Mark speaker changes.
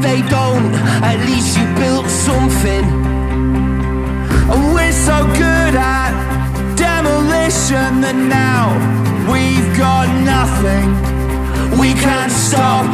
Speaker 1: they don't, at least you built something. And we're so good at demolition that now we've got nothing. We can't stop